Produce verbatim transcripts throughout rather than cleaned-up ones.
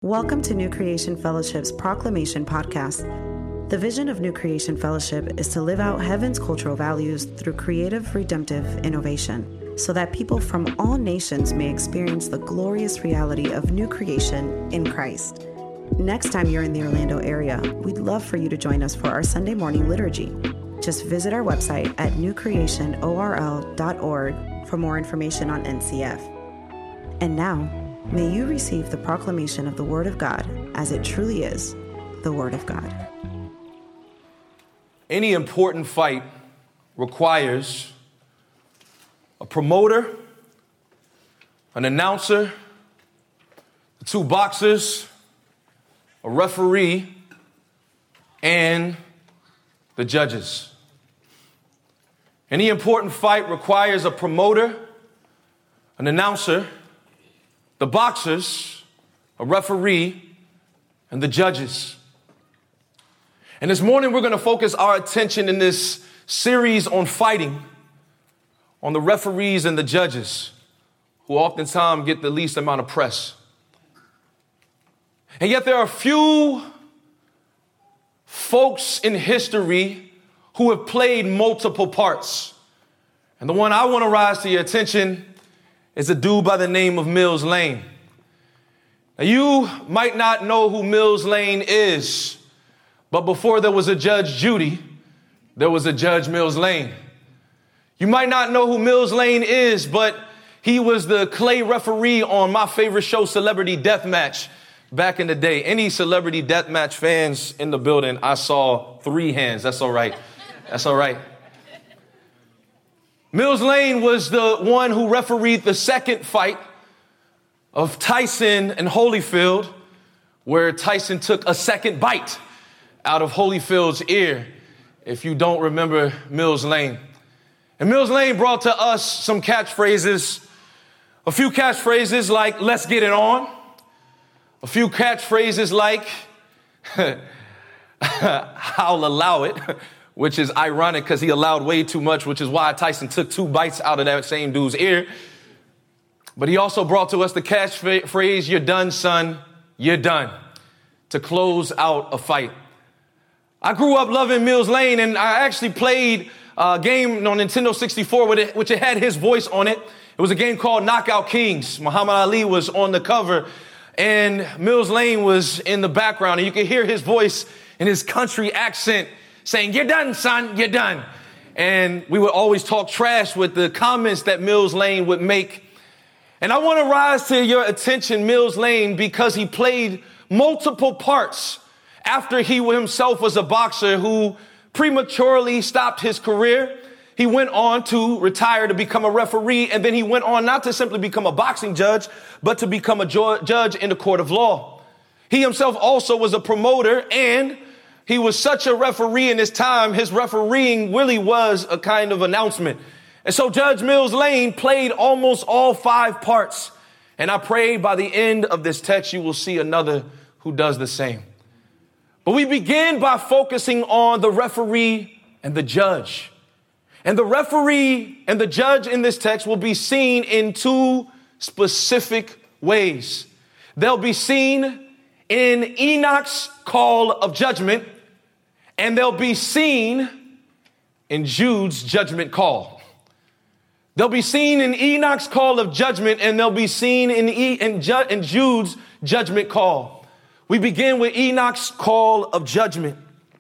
Welcome to New Creation Fellowship's Proclamation Podcast. The vision of New Creation Fellowship is to live out heaven's cultural values through creative, redemptive innovation, so that people from all nations may experience the glorious reality of new creation in Christ. Next time you're in the Orlando area, we'd love for you to join us for our Sunday morning liturgy. Just visit our website at new creation orl dot org for more information on N C F. And now, may you receive the proclamation of the Word of God as it truly is, the Word of God. Any important fight requires a promoter, an announcer, two boxers, a referee, and the judges. Any important fight requires a promoter, an announcer, the boxers, a referee, and the judges. And this morning, we're going to focus our attention in this series on fighting on the referees and the judges, who oftentimes get the least amount of press. And yet there are few folks in history who have played multiple parts. And the one I want to rise to your attention is a dude by the name of Mills Lane. Now, you might not know who Mills Lane is, but before there was a Judge Judy, there was a Judge Mills Lane. You might not know who Mills Lane is, but he was the clay referee on my favorite show, Celebrity Deathmatch, back in the day. Any Celebrity Deathmatch fans in the building? I saw three hands. That's all right. That's all right. Mills Lane was the one who refereed the second fight of Tyson and Holyfield, where Tyson took a second bite out of Holyfield's ear, if you don't remember Mills Lane. And Mills Lane brought to us some catchphrases, a few catchphrases like, let's get it on. A few catchphrases like, I'll allow it, which is ironic because he allowed way too much, which is why Tyson took two bites out of that same dude's ear. But he also brought to us the catchphrase, you're done, son, you're done, to close out a fight. I grew up loving Mills Lane, and I actually played a game on Nintendo sixty-four, with it, which it had his voice on it. It was a game called Knockout Kings. Muhammad Ali was on the cover, and Mills Lane was in the background, and you could hear his voice in his country accent saying, you're done, son, you're done. And we would always talk trash with the comments that Mills Lane would make. And I want to rise to your attention, Mills Lane, because he played multiple parts after he himself was a boxer who prematurely stopped his career. He went on to retire to become a referee, and then he went on not to simply become a boxing judge, but to become a jo- judge in the court of law. He himself also was a promoter, and he was such a referee in his time, his refereeing really was a kind of announcement. And so Judge Mills Lane played almost all five parts. And I pray by the end of this text, you will see another who does the same. But we begin by focusing on the referee and the judge. And the referee and the judge in this text will be seen in two specific ways. They'll be seen in Enoch's call of judgment, and they'll be seen in Jude's judgment call. They'll be seen in Enoch's call of judgment, and they'll be seen in, e- in, Ju- in Jude's judgment call. We begin with Enoch's call of judgment.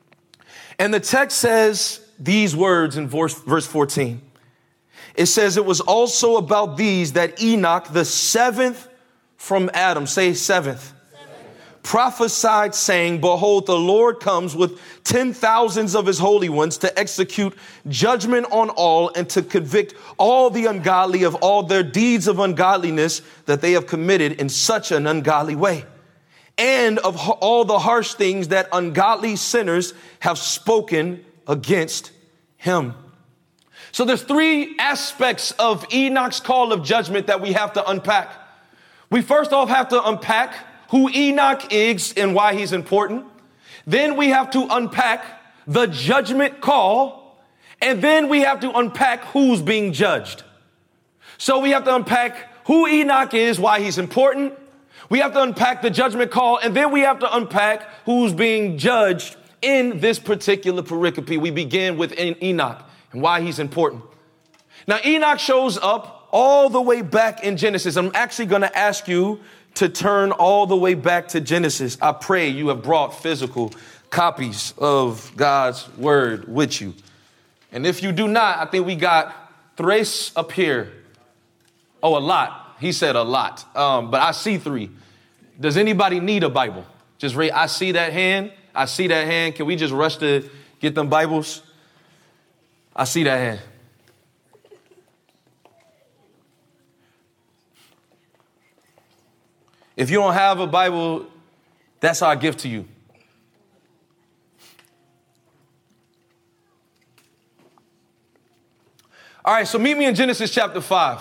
And the text says these words in verse, verse fourteen. It says, it was also about these that Enoch, the seventh from Adam, say seventh, prophesied, saying, behold, the Lord comes with ten thousands of his holy ones to execute judgment on all and to convict all the ungodly of all their deeds of ungodliness that they have committed in such an ungodly way, and of all the harsh things that ungodly sinners have spoken against him. So there's three aspects of Enoch's call of judgment that we have to unpack. We first off have to unpack who Enoch is and why he's important. Then we have to unpack the judgment call. And then we have to unpack who's being judged. So we have to unpack who Enoch is, why he's important. We have to unpack the judgment call, and then we have to unpack who's being judged in this particular pericope. We begin with Enoch and why he's important. Now, Enoch shows up all the way back in Genesis. I'm actually going to ask you to turn all the way back to Genesis. I pray you have brought physical copies of God's word with you. And if you do not, I think we got tres up here. Oh, a lot. He said a lot. Um, but I see three. Does anybody need a Bible? Just read. I see that hand. I see that hand. Can we just rush to get them Bibles? I see that hand. If you don't have a Bible, that's our gift to you. All right, so meet me in Genesis chapter five.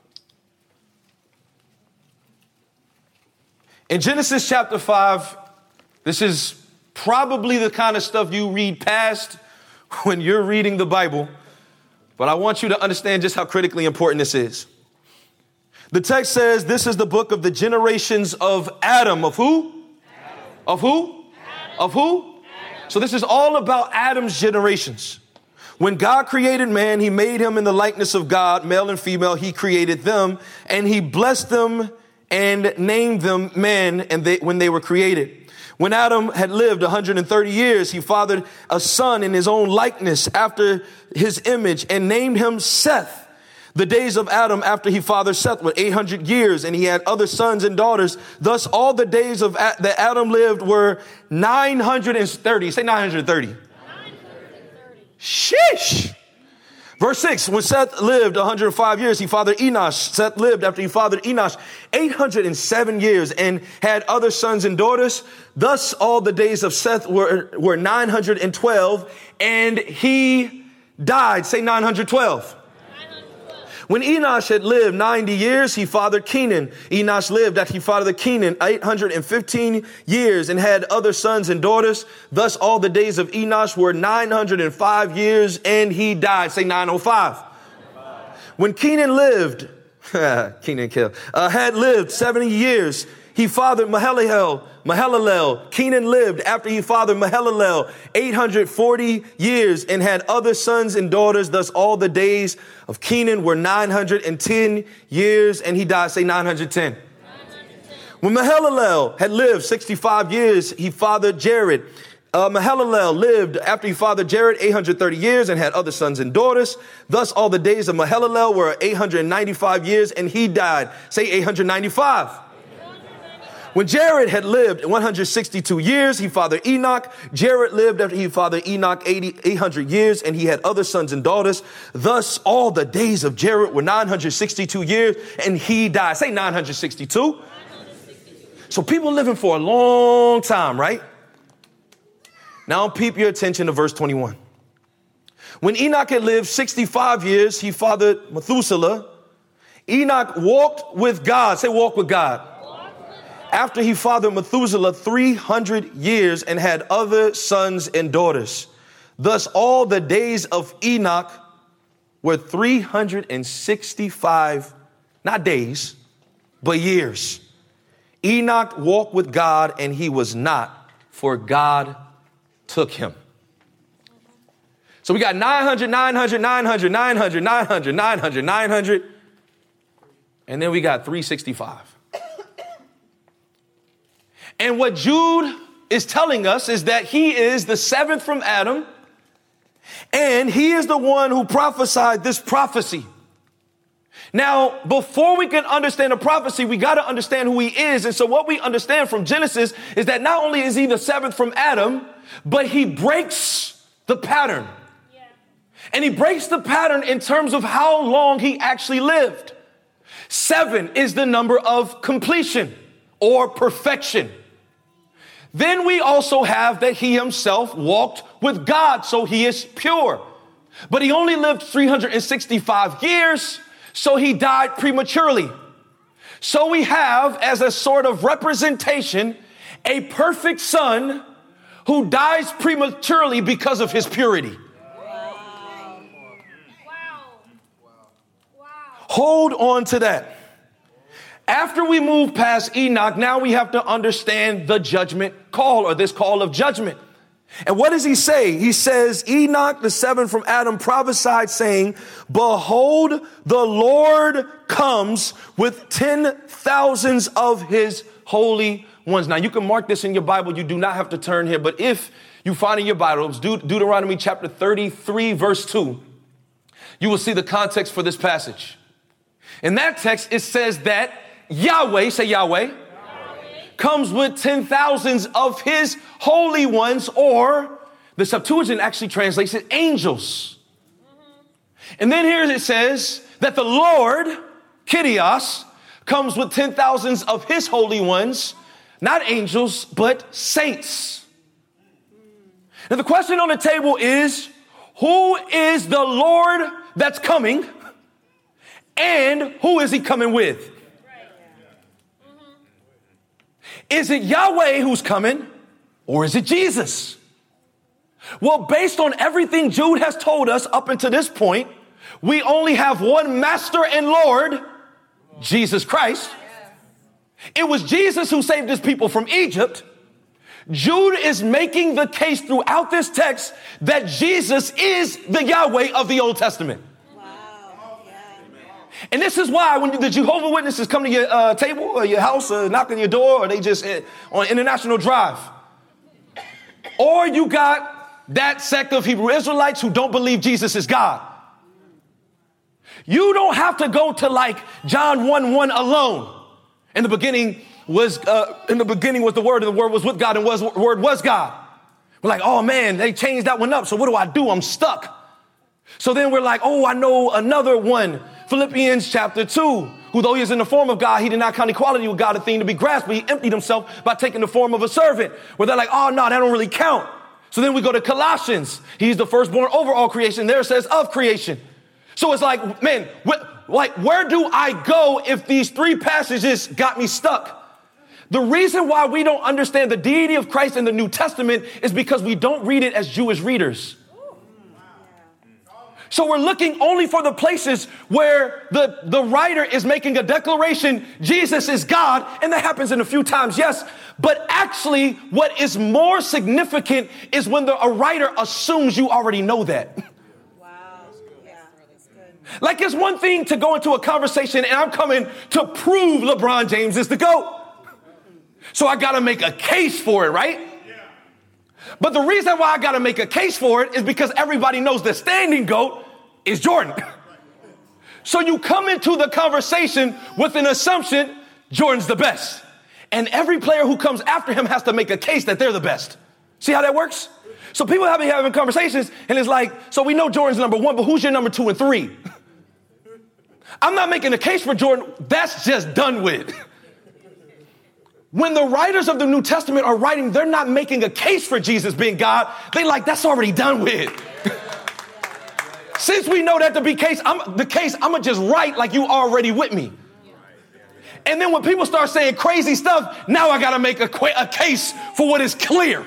In Genesis chapter five, this is probably the kind of stuff you read past when you're reading the Bible, but I want you to understand just how critically important this is. The text says this is the book of the generations of Adam. Of who? Adam. Of who? Adam. Of who? Adam. So this is all about Adam's generations. When God created man, he made him in the likeness of God, male and female. He created them, and he blessed them and named them men and they, when they were created. When Adam had lived one hundred thirty years, he fathered a son in his own likeness after his image and named him Seth. The days of Adam after he fathered Seth were eight hundred years, and he had other sons and daughters. Thus, all the days of a- that Adam lived were nine hundred thirty. Say nine hundred thirty. nine hundred thirty. Sheesh. Verse six, when Seth lived one hundred five years, he fathered Enosh. Seth lived after he fathered Enosh eight hundred seven years and had other sons and daughters. Thus, all the days of Seth were, were nine hundred twelve, and he died. Say nine hundred twelve. When Enosh had lived ninety years, he fathered Kenan. Enosh lived after he fathered Kenan eight hundred fifteen years and had other sons and daughters. Thus, all the days of Enosh were nine hundred five years, and he died. Say nine oh five. When Kenan lived, Kenan killed, uh, had lived seventy years, he fathered Mahalalel. Mahalalel. Kenan lived after he fathered Mahalalel eight hundred forty years and had other sons and daughters. Thus, all the days of Kenan were nine hundred ten years, and he died. Say nine hundred ten. nine hundred ten. When Mahalalel had lived sixty-five years, he fathered Jared. Uh, Mahalalel lived after he fathered Jared eight hundred thirty years and had other sons and daughters. Thus, all the days of Mahalalel were eight hundred ninety-five years, and he died. Say eight hundred ninety-five. When Jared had lived one hundred sixty-two years, he fathered Enoch. Jared lived after he fathered Enoch eight hundred years, and he had other sons and daughters. Thus, all the days of Jared were nine hundred sixty-two years, and he died. Say nine hundred sixty-two. nine hundred sixty-two. So people living for a long time, right? Now, peep your attention to verse twenty-one. When Enoch had lived sixty-five years, he fathered Methuselah. Enoch walked with God. Say walk with God. After he fathered Methuselah three hundred years and had other sons and daughters. Thus, all the days of Enoch were three hundred sixty-five, not days, but years. Enoch walked with God, and he was not, for God took him. So we got nine hundred, nine hundred, nine hundred, nine hundred, nine hundred, nine hundred, nine hundred, and then we got three hundred sixty-five. And what Jude is telling us is that he is the seventh from Adam, and he is the one who prophesied this prophecy. Now, before we can understand a prophecy, we got to understand who he is. And so what we understand from Genesis is that not only is he the seventh from Adam, but he breaks the pattern. Yeah. And he breaks the pattern in terms of how long he actually lived. Seven is the number of completion or perfection. Then we also have that he himself walked with God, so he is pure. But he only lived three hundred sixty-five years, so he died prematurely. So we have, as a sort of representation, a perfect son who dies prematurely because of his purity. Wow. Wow. Wow. Hold on to that. After we move past Enoch, now we have to understand the judgment call, or this call of judgment. And what does he say? He says, Enoch, the seventh from Adam, prophesied saying, behold, the Lord comes with ten thousands of his holy ones. Now you can mark this in your Bible. You do not have to turn here. But if you find in your Bibles, Deut- Deuteronomy chapter thirty-three, verse two, you will see the context for this passage. In that text, it says that Yahweh, say Yahweh, Yahweh. comes with ten thousands of his holy ones, or the Septuagint actually translates it angels. Mm-hmm. And then here it says that the Lord, Kyrios, comes with ten thousands of his holy ones, not angels, but saints. Now the question on the table is, who is the Lord that's coming, and who is he coming with? Is it Yahweh who's coming, or is it Jesus? Well, based on everything Jude has told us up until this point, we only have one master and Lord, Jesus Christ. It was Jesus who saved his people from Egypt. Jude is making the case throughout this text that Jesus is the Yahweh of the Old Testament. And this is why when the Jehovah's Witnesses come to your uh, table or your house or knock on your door, or they just uh, on International Drive, or you got that sect of Hebrew Israelites who don't believe Jesus is God. You don't have to go to like John one one alone. In the beginning was uh, in the beginning was the Word, and the Word was with God, and was Word was God. We're like, oh man, they changed that one up. So what do I do? I'm stuck. So then we're like, oh, I know another one. Philippians chapter two, who though he is in the form of God, he did not count equality with God a thing to be grasped, but he emptied himself by taking the form of a servant. Where they're like, oh, no, that don't really count. So then we go to Colossians. He's the firstborn over all creation. There it says of creation. So it's like, man, wh- like, where do I go if these three passages got me stuck? The reason why we don't understand the deity of Christ in the New Testament is because we don't read it as Jewish readers. So we're looking only for the places where the, the writer is making a declaration, Jesus is God, and that happens in a few times, yes. But actually, what is more significant is when the, a writer assumes you already know that. Wow. Yeah, that's good. Like it's one thing to go into a conversation and I'm coming to prove LeBron James is the GOAT. So I got to make a case for it, right? But the reason why I got to make a case for it is because everybody knows the standing GOAT is Jordan. So you come into the conversation with an assumption Jordan's the best. And every player who comes after him has to make a case that they're the best. See how that works? So people have been having conversations and it's like, so we know Jordan's number one, but who's your number two and three? I'm not making a case for Jordan. That's just done with. When the writers of the New Testament are writing, they're not making a case for Jesus being God. They like, that's already done with. Since we know that to be case, I'm, the case, I'm going to just write like you already with me. And then when people start saying crazy stuff, now I got to make a, a case for what is clear.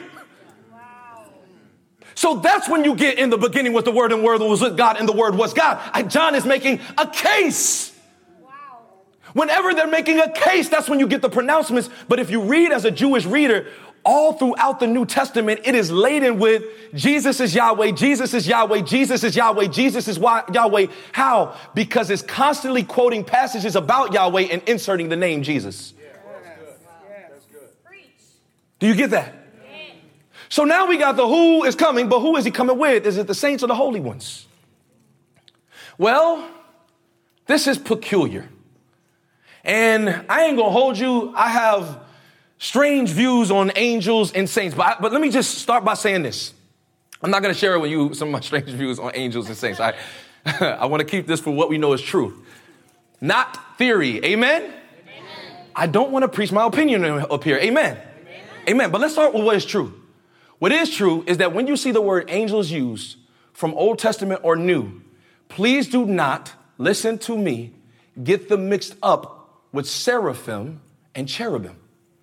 So that's when you get in the beginning with the Word, and the Word was with God, and the Word was God. I, John is making a case. Whenever they're making a case, that's when you get the pronouncements. But if you read as a Jewish reader, all throughout the New Testament, it is laden with Jesus is Yahweh, Jesus is Yahweh, Jesus is Yahweh, Jesus is Yahweh. How? Because it's constantly quoting passages about Yahweh and inserting the name Jesus. Yeah, that's good. Yeah, that's good. Do you get that? Yeah. So now we got the who is coming, but who is he coming with? Is it the saints or the holy ones? Well, this is peculiar. And I ain't gonna hold you. I have strange views on angels and saints. But, I, but let me just start by saying this. I'm not gonna share with you some of my strange views on angels and saints. I, I want to keep this for what we know is true, not theory. Amen? Amen. I don't want to preach my opinion up here. Amen. Amen. Amen. But let's start with what is true. What is true is that when you see the word angels used from Old Testament or New, please do not, listen to me, get them mixed up with seraphim and cherubim.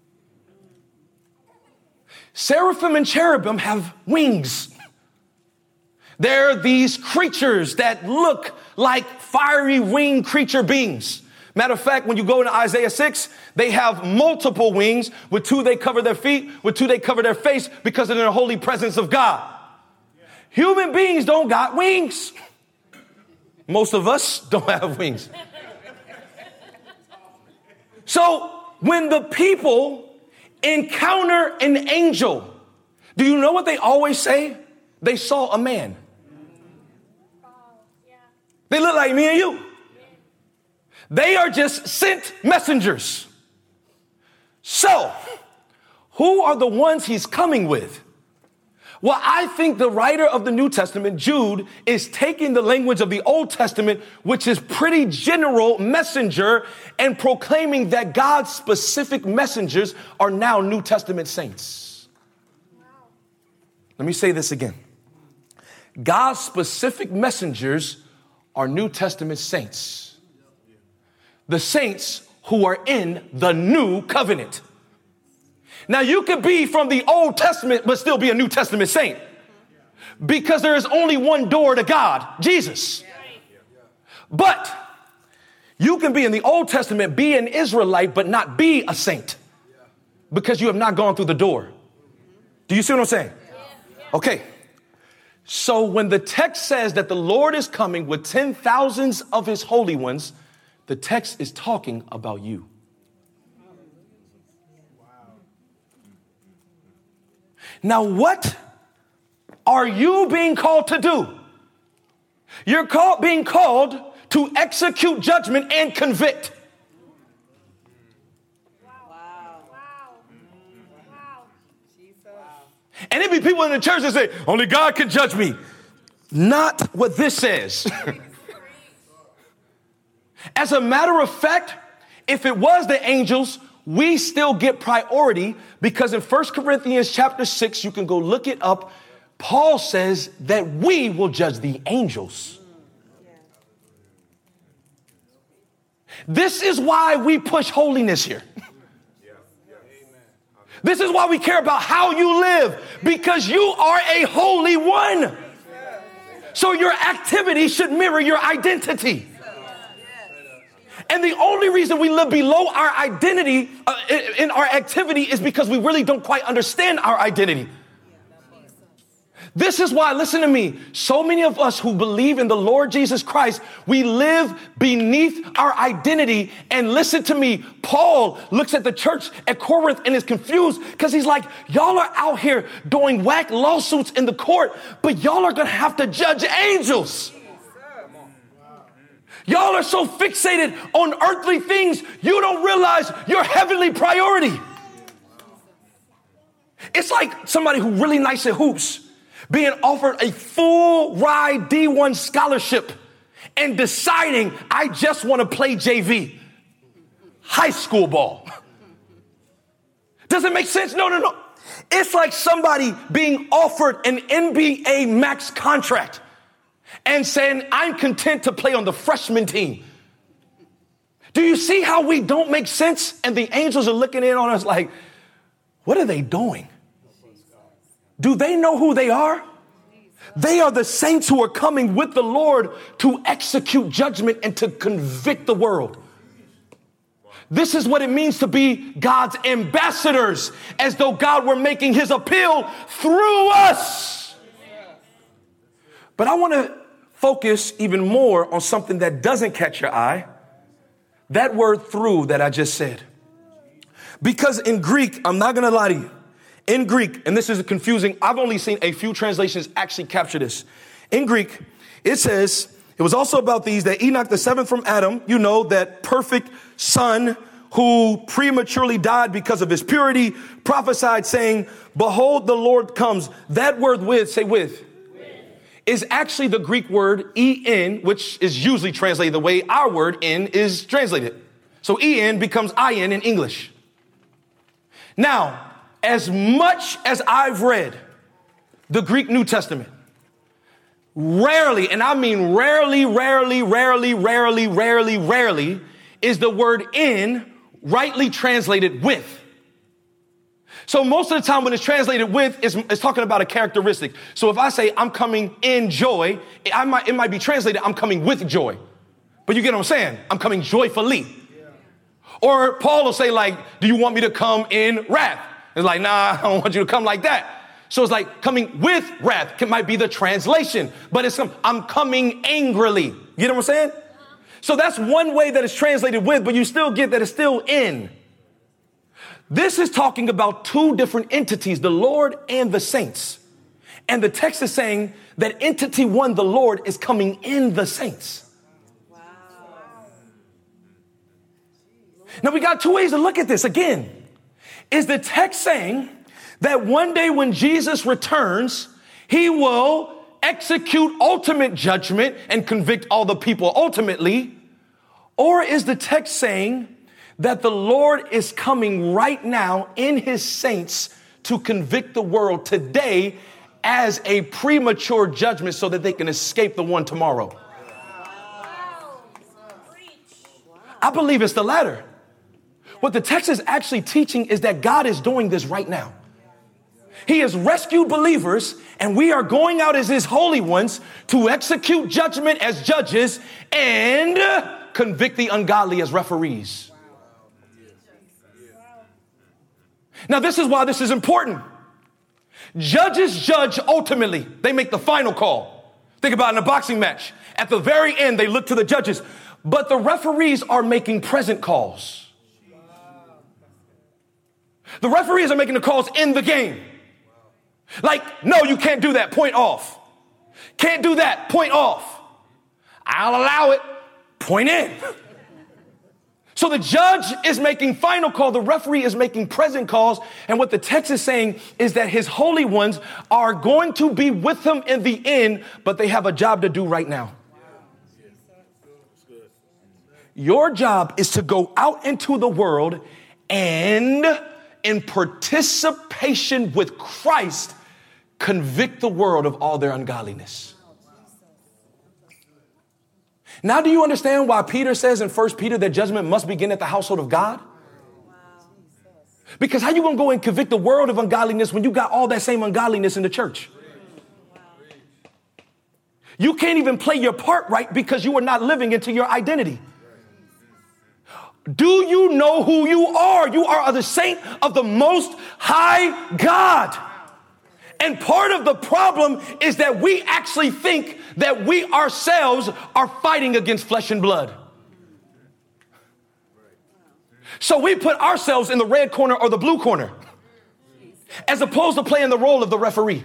Seraphim and cherubim have wings. They're these creatures that look like fiery winged creature beings. Matter of fact, when you go into Isaiah six, they have multiple wings. With two, they cover their feet. With two, they cover their face because of the holy presence of God. Human beings don't got wings. Most of us don't have wings. So when the people encounter an angel, do you know what they always say? They saw a man. They look like me and you. They are just sent messengers. So, who are the ones he's coming with? Well, I think the writer of the New Testament, Jude, is taking the language of the Old Testament, which is pretty general messenger, and proclaiming that God's specific messengers are now New Testament saints. Let me say this again. God's specific messengers are New Testament saints. The saints who are in the new covenant. Now, you could be from the Old Testament, but still be a New Testament saint. Because there is only one door to God, Jesus. But you can be in the Old Testament, be an Israelite, but not be a saint. Because you have not gone through the door. Do you see what I'm saying? Okay. So when the text says that the Lord is coming with ten thousands of his holy ones, the text is talking about you. Now, what are you being called to do? You're called, being called to execute judgment and convict. Wow. Wow. Wow. Jesus. And there be people in the church that say, only God can judge me. Not what this says. As a matter of fact, if it was the angels, we still get priority because in First Corinthians chapter six, you can go look it up. Paul says that we will judge the angels. This is why we push holiness here. This is why we care about how you live, because you are a holy one. So your activity should mirror your identity. And the only reason we live below our identity uh, in our activity is because we really don't quite understand our identity. This is why, listen to me, so many of us who believe in the Lord Jesus Christ, we live beneath our identity. And listen to me, Paul looks at the church at Corinth and is confused because he's like, y'all are out here doing whack lawsuits in the court, but y'all are going to have to judge angels. Y'all are so fixated on earthly things, you don't realize your heavenly priority. It's like somebody who really nice at hoops being offered a full ride D one scholarship and deciding, I just want to play J V, high school ball. Does it make sense? No, no, no. It's like somebody being offered an N B A max contract and saying, I'm content to play on the freshman team. Do you see how we don't make sense? And the angels are looking in on us like, what are they doing? Do they know who they are? They are the saints who are coming with the Lord to execute judgment and to convict the world. This is what it means to be God's ambassadors, as though God were making his appeal through us. But I want to focus even more on something that doesn't catch your eye. That word through that I just said. Because in Greek, I'm not going to lie to you. In Greek, and this is confusing, I've only seen a few translations actually capture this. In Greek, it says, it was also about these that Enoch, the seventh from Adam, you know, that perfect son who prematurely died because of his purity, prophesied saying, behold, the Lord comes. That word with, say with, is actually the Greek word en, which is usually translated the way our word in is translated. So en becomes in in English. Now, as much as I've read the Greek New Testament, rarely, and I mean rarely, rarely, rarely, rarely, rarely, rarely, is the word in rightly translated with. So most of the time when it's translated with, it's, it's talking about a characteristic. So if I say I'm coming in joy, I might, it might be translated I'm coming with joy. But you get what I'm saying? I'm coming joyfully. Or Paul will say like, do you want me to come in wrath? It's like, nah, I don't want you to come like that. So it's like coming with wrath. It might be the translation, but it's some, I'm coming angrily. You know what I'm saying? So that's one way that it's translated with, but you still get that it's still in. This is talking about two different entities, the Lord and the saints. And the text is saying that entity one, the Lord, is coming in the saints. Wow. Now we got two ways to look at this. Again, is the text saying that one day when Jesus returns, he will execute ultimate judgment and convict all the people ultimately? Or is the text saying that the Lord is coming right now in his saints to convict the world today as a premature judgment so that they can escape the one tomorrow? I believe it's the latter. What the text is actually teaching is that God is doing this right now. He has rescued believers, and we are going out as his holy ones to execute judgment as judges and convict the ungodly as referees. Now, this is why this is important. Judges judge ultimately. They make the final call. Think about it in a boxing match. At the very end, they look to the judges, but the referees are making present calls. The referees are making the calls in the game. Like, no, you can't do that. Point off. Can't do that. Point off. I'll allow it. Point in. So the judge is making final call. The referee is making present calls. And what the text is saying is that his holy ones are going to be with him in the end, but they have a job to do right now. Your job is to go out into the world and in participation with Christ, convict the world of all their ungodliness. Now, do you understand why Peter says in First Peter that judgment must begin at the household of God? Because how you going to go and convict the world of ungodliness when you got all that same ungodliness in the church? You can't even play your part right because you are not living into your identity. Do you know who you are? You are the saint of the Most High God. And part of the problem is that we actually think that we ourselves are fighting against flesh and blood. So we put ourselves in the red corner or the blue corner, as opposed to playing the role of the referee.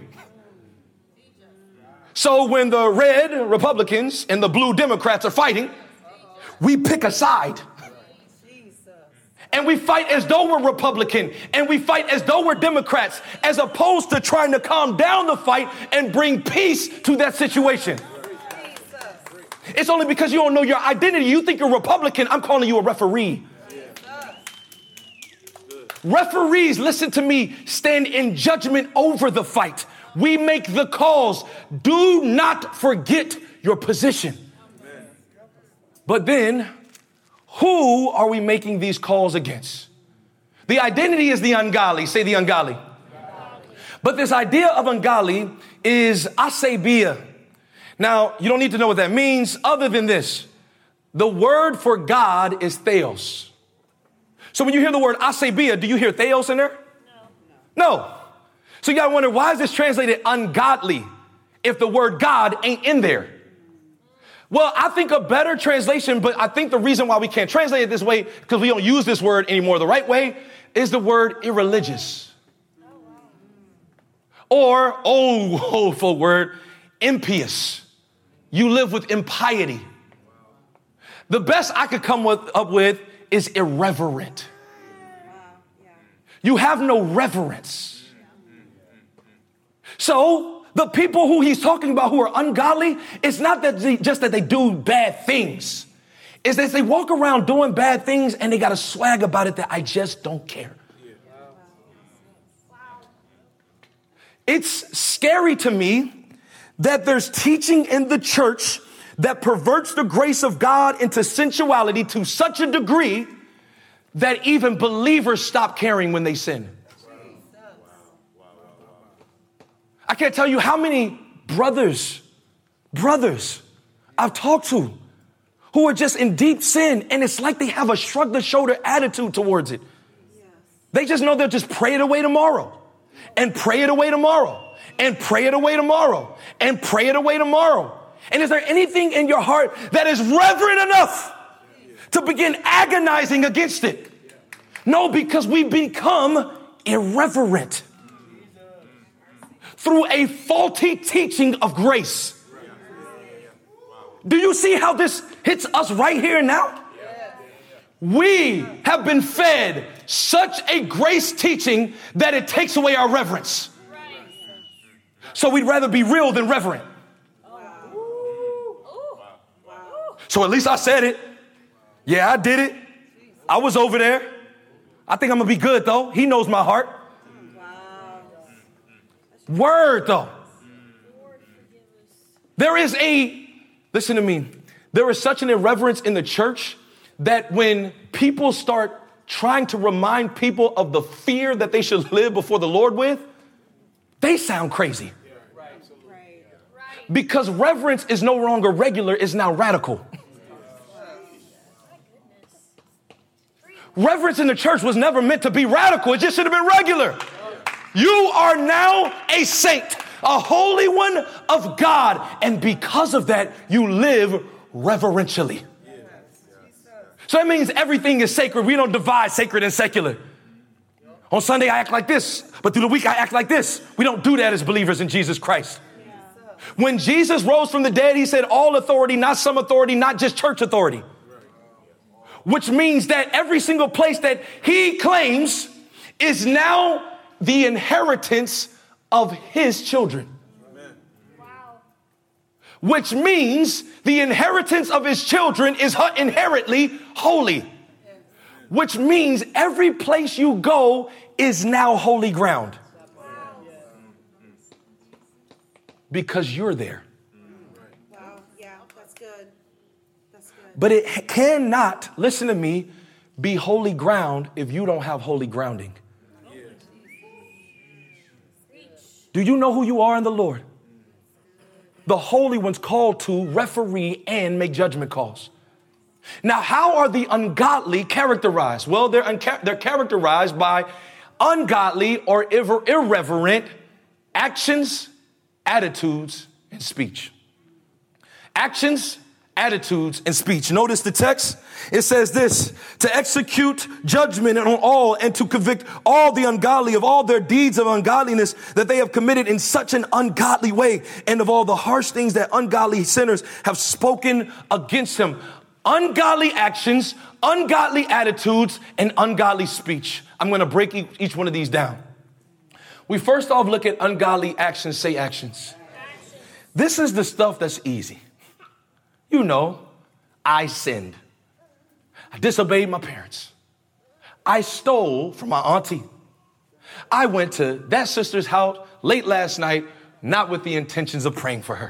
So when the red Republicans and the blue Democrats are fighting, we pick a side. And we fight as though we're Republican, and we fight as though we're Democrats, as opposed to trying to calm down the fight and bring peace to that situation. It's only because you don't know your identity. You think you're Republican. I'm calling you a referee. Referees, listen to me, stand in judgment over the fight. We make the calls. Do not forget your position. But then, who are we making these calls against? The identity is the ungodly. Say the ungodly. But this idea of ungodly is asabia. Now, you don't need to know what that means other than this. The word for God is theos. So when you hear the word asabia, do you hear theos in there? No. No. So you got to wonder, why is this translated ungodly if the word God ain't in there? Well, I think a better translation, but I think the reason why we can't translate it this way, because we don't use this word anymore the right way, is the word irreligious. Or, oh, hopeful word, impious. You live with impiety. The best I could come with, up with is irreverent. You have no reverence. So, the people who he's talking about who are ungodly, it's not that they, just that they do bad things. It's that they walk around doing bad things and they got a swag about it that I just don't care. It's scary to me that there's teaching in the church that perverts the grace of God into sensuality to such a degree that even believers stop caring when they sin. I can't tell you how many brothers, brothers I've talked to who are just in deep sin, and it's like they have a shrug the shoulder attitude towards it. They just know they'll just pray it away tomorrow and pray it away tomorrow and pray it away tomorrow and pray it away tomorrow. And is there anything in your heart that is reverent enough to begin agonizing against it? No, because we become irreverent through a faulty teaching of grace. Do you see how this hits us right here and now? We have been fed such a grace teaching that it takes away our reverence. So we'd rather be real than reverent. So at least I said it. Yeah, I did it. I was over there. I think I'm going to be good, though. He knows my heart. Word, though. There is a, listen to me, there is such an irreverence in the church that when people start trying to remind people of the fear that they should live before the Lord with, they sound crazy. Because reverence is no longer regular, it's now radical. Reverence in the church was never meant to be radical. It just should have been regular. You are now a saint, a holy one of God. And because of that, you live reverentially. So that means everything is sacred. We don't divide sacred and secular. On Sunday, I act like this, but through the week, I act like this. We don't do that as believers in Jesus Christ. When Jesus rose from the dead, he said all authority, not some authority, not just church authority. Which means that every single place that he claims is now the inheritance of his children. Wow. Which means the inheritance of his children is inherently holy. Which means every place you go is now holy ground. Because you're there. Wow, yeah, that's good. That's good. But it cannot, listen to me, be holy ground if you don't have holy grounding. Do you know who you are in the Lord? The holy ones called to referee and make judgment calls. Now, how are the ungodly characterized? Well, they're, unca- they're characterized by ungodly or irre- irreverent actions, attitudes, and speech. Actions, attitudes, and speech. Notice the text. It says this: to execute judgment on all and to convict all the ungodly of all their deeds of ungodliness that they have committed in such an ungodly way, and of all the harsh things that ungodly sinners have spoken against him. Ungodly actions, ungodly attitudes, and ungodly speech. I'm going to break each one of these down. We first off look at ungodly actions, say actions. This is the stuff that's easy. You know, I sinned. I disobeyed my parents. I stole from my auntie. I went to that sister's house late last night, not with the intentions of praying for her.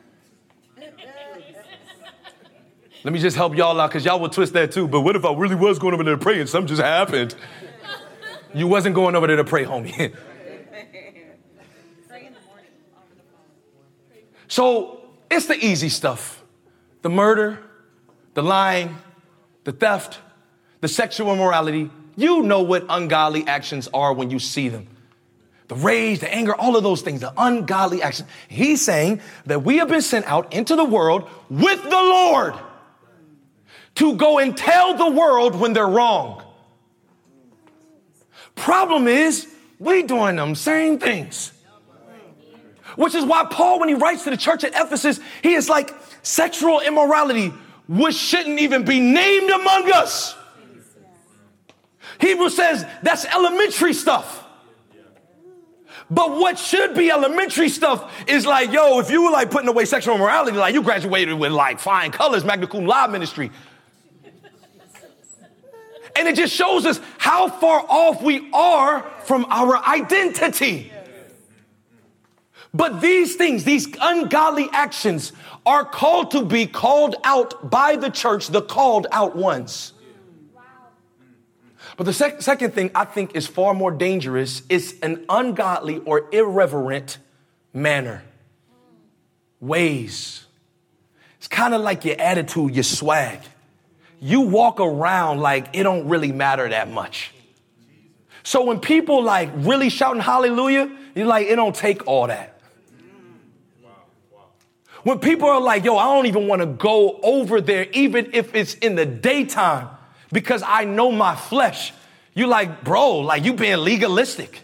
Let me just help y'all out because y'all will twist that too. But what if I really was going over there to pray and something just happened? You wasn't going over there to pray, homie. So it's the easy stuff. The murder, the lying, the theft, the sexual immorality. You know what ungodly actions are when you see them. The rage, the anger, all of those things, the ungodly actions. He's saying that we have been sent out into the world with the Lord to go and tell the world when they're wrong. Problem is, we doing them same things. Which is why Paul, when he writes to the church at Ephesus, he is like, sexual immorality, which shouldn't even be named among us. Hebrews says that's elementary stuff. But what should be elementary stuff is like, yo, if you were like putting away sexual immorality, like you graduated with like flying colors, magna cum laude ministry. And it just shows us how far off we are from our identity. But these things, these ungodly actions are called to be called out by the church, the called out ones. But the sec- second thing I think is far more dangerous is an ungodly or irreverent manner, ways, It's kind of like your attitude, your swag. You walk around like it don't really matter that much. So when people like really shouting hallelujah, you're like, it don't take all that. When people are like, yo, I don't even want to go over there, even if it's in the daytime, because I know my flesh. You like, bro, like you being legalistic.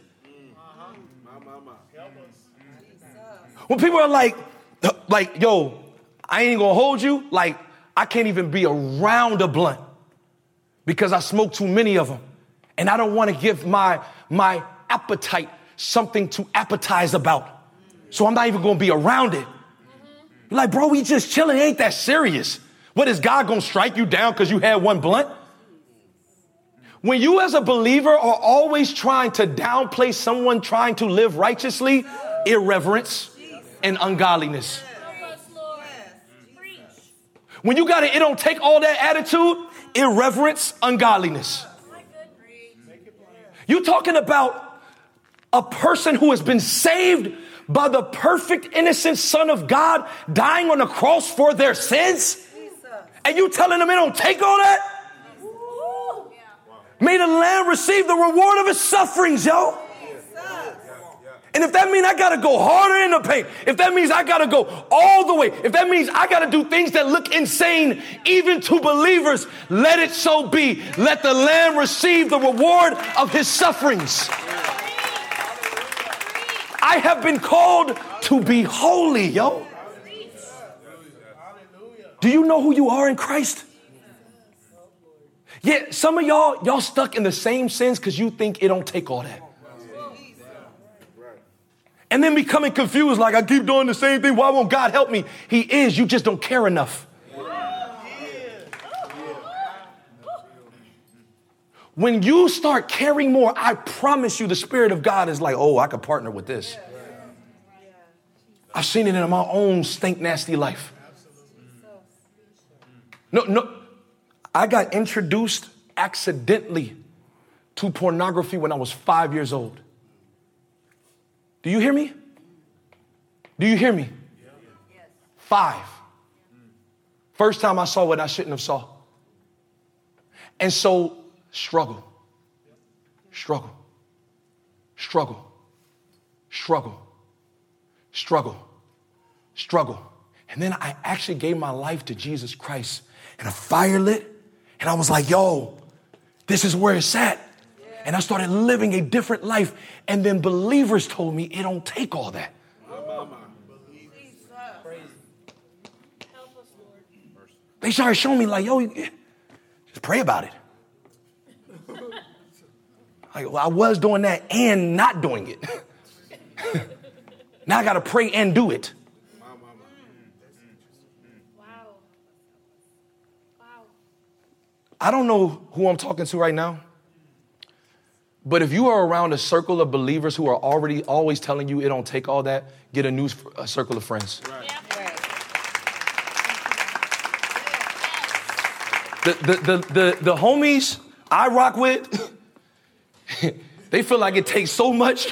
When people are like, like, yo, I ain't gonna hold you. Like, I can't even be around a blunt because I smoke too many of them. And I don't want to give my, my appetite something to appetize about. So I'm not even going to be around it. Like, bro, we just chilling. It ain't that serious. What, is God going to strike you down because you had one blunt? When you as a believer are always trying to downplay someone trying to live righteously, irreverence and ungodliness. When you got it, it don't take all that attitude, irreverence, ungodliness. You're talking about a person who has been saved by the perfect, innocent Son of God dying on the cross for their sins? And you telling them it don't take all that? May the Lamb receive the reward of his sufferings, yo. And if that means I got to go harder in the paint, if that means I got to go all the way, if that means I got to do things that look insane, even to believers, let it so be. Let the Lamb receive the reward of his sufferings. I have been called to be holy, yo. Do you know who you are in Christ? Yeah, some of y'all, y'all stuck in the same sins because you think it don't take all that. And then becoming confused, like I keep doing the same thing. Why won't God help me? He is. You just don't care enough. When you start caring more, I promise you the Spirit of God is like, oh, I could partner with this. I've seen it in my own stink nasty life. No, no. I got introduced accidentally to pornography when I was five years old. Do you hear me? Do you hear me? Five. First time I saw what I shouldn't have saw. And so struggle, struggle, struggle, struggle, struggle, struggle. And then I actually gave my life to Jesus Christ and a fire lit. And I was like, yo, this is where it's at. And I started living a different life. And then believers told me it don't take all that. They started showing me like, yo, just pray about it. Like, well, I was doing that and not doing it. Now I got to pray and do it. I don't know who I'm talking to right now. But if you are around a circle of believers who are already always telling you it don't take all that, get a new a circle of friends. Right. Yeah. The, the, the, the, the homies I rock with, they feel like it takes so much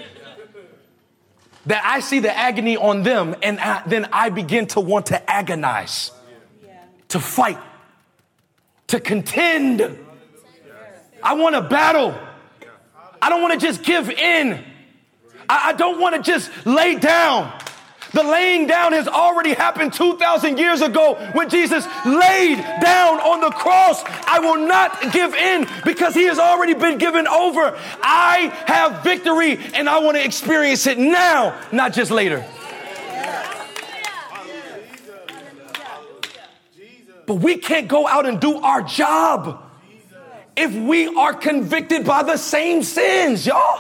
that I see the agony on them, and I, then I begin to want to agonize, yeah. to fight, to contend. I want to battle. I don't want to just give in. I, I don't want to just lay down. The laying down has already happened two thousand years ago when Jesus laid down on the cross. I will not give in because he has already been given over. I have victory and I want to experience it now, not just later. But we can't go out and do our job if we are convicted by the same sins, y'all.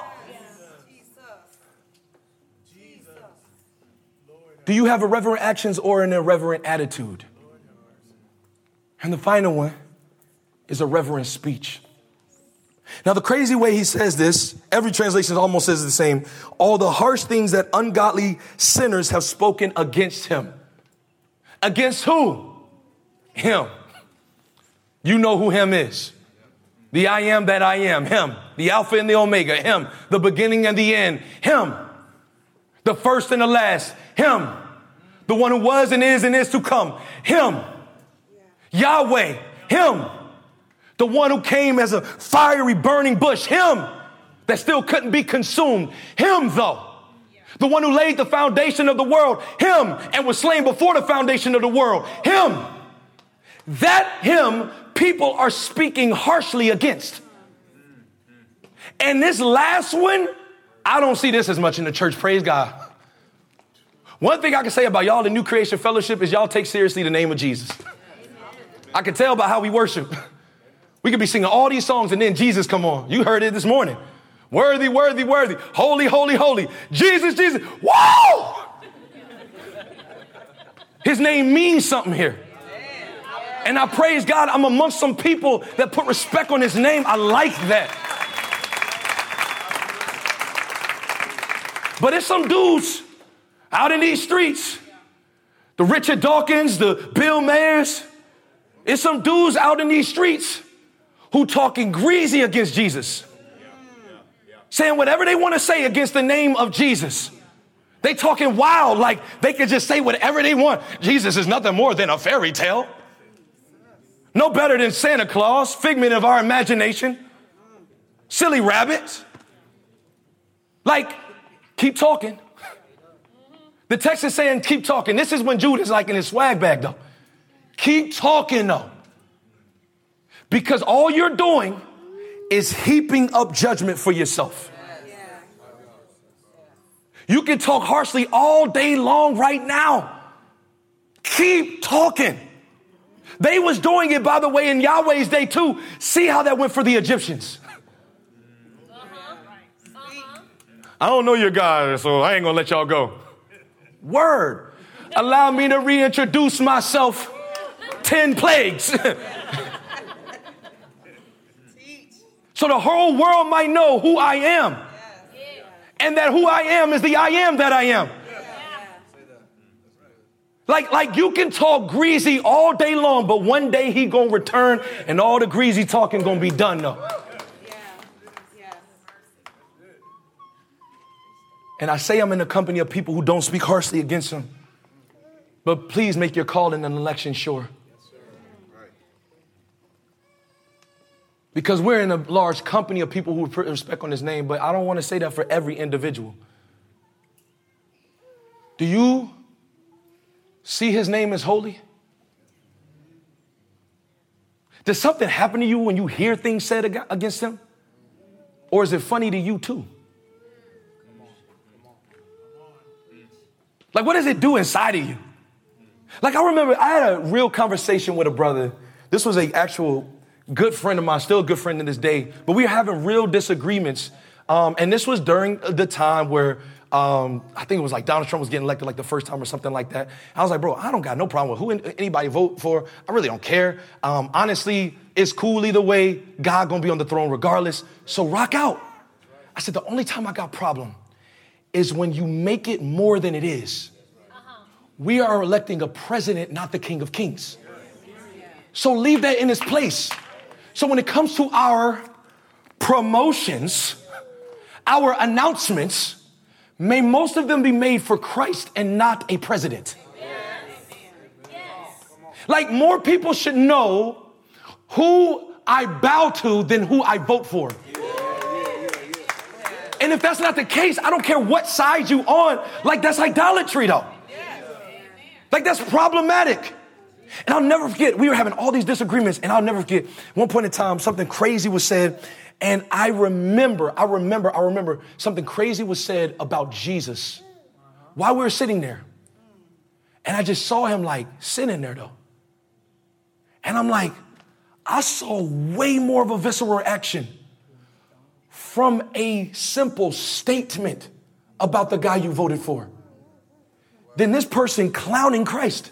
Do you have irreverent actions or an irreverent attitude? And the final one is a reverent speech. Now, the crazy way he says this, every translation almost says the same. All the harsh things that ungodly sinners have spoken against him. Against who? Him. You know who him is. The I am that I am. Him. The Alpha and the Omega. Him. The beginning and the end. Him. The first and the last. Him. The one who was and is and is to come. Him. Yahweh. Him. The one who came as a fiery burning bush. Him. That still couldn't be consumed. Him, though. The one who laid the foundation of the world. Him. And was slain before the foundation of the world. Him. That him people are speaking harshly against. And this last one, I don't see this as much in the church. Praise God. One thing I can say about y'all, the New Creation Fellowship, is y'all take seriously the name of Jesus. I can tell by how we worship. We could be singing all these songs and then Jesus come on. You heard it this morning. Worthy, worthy, worthy. Holy, holy, holy. Jesus, Jesus. Whoa! His name means something here. And I praise God, I'm amongst some people that put respect on his name. I like that. But it's some dudes out in these streets, the Richard Dawkins, the Bill Mayers, it's some dudes out in these streets who talking greasy against Jesus, saying whatever they want to say against the name of Jesus. They talking wild, like they could just say whatever they want. Jesus is nothing more than a fairy tale. No better than Santa Claus, figment of our imagination. Silly rabbits. Like, keep talking. The text is saying, keep talking. This is when Jude is like in his swag bag, though. Keep talking, though. Because all you're doing is heaping up judgment for yourself. You can talk harshly all day long right now. Keep talking. They was doing it, by the way, in Yahweh's day, too. See how that went for the Egyptians. I don't know your God, so I ain't going to let y'all go. Word. Allow me to reintroduce myself. Ten plagues. So the whole world might know who I am. And that who I am is the I am that I am. Like, like you can talk greasy all day long, but one day he gonna return and all the greasy talking gonna be done though. And I say I'm in the company of people who don't speak harshly against him. But please make your calling and election sure. Because we're in a large company of people who put respect on his name, but I don't want to say that for every individual. Do you see his name as holy? Does something happen to you when you hear things said against him? Or is it funny to you too? Like, what does it do inside of you? Like, I remember I had a real conversation with a brother. This was an actual good friend of mine, still a good friend to this day, but we were having real disagreements. Um, and this was during the time where um, I think it was like Donald Trump was getting elected like the first time or something like that. I was like, bro, I don't got no problem with who anybody vote for. I really don't care. Um, honestly, it's cool either way. God gonna be on the throne regardless. So rock out. I said, the only time I got problem is when you make it more than it is. We are electing a president, not the King of Kings. So leave that in its place. So when it comes to our promotions, our announcements, may most of them be made for Christ and not a president. Like, more people should know who I bow to than who I vote for. And if that's not the case, I don't care what side you on. Like, that's idolatry, though. Like, that's problematic. And I'll never forget, we were having all these disagreements, and I'll never forget, one point in time, something crazy was said, and I remember, I remember, I remember something crazy was said about Jesus while we were sitting there. And I just saw him, like, sitting there, though. And I'm like, I saw way more of a visceral action from a simple statement about the guy you voted for than this person clowning Christ.